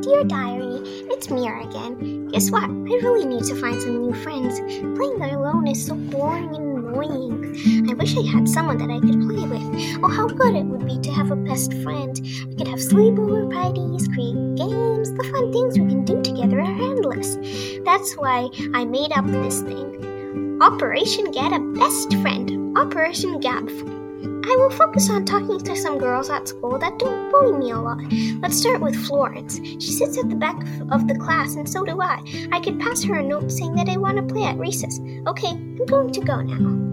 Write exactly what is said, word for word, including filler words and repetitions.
Dear Diary, it's Mira again. Guess what? I really need to find some new friends. Playing alone is so boring and annoying. I wish I had someone that I could play with. Oh, how good it would be to have a best friend. We could have sleepover parties, create games. The fun things we can do together are endless. That's why I made up this thing. Operation Get a Best Friend. Operation Gab. I will focus on talking to some girls at school that don't bully me a lot. Let's start with Florence. She sits at the back of the class, and so do I. I could pass her a note saying that I want to play at recess. Okay, I'm going to go now.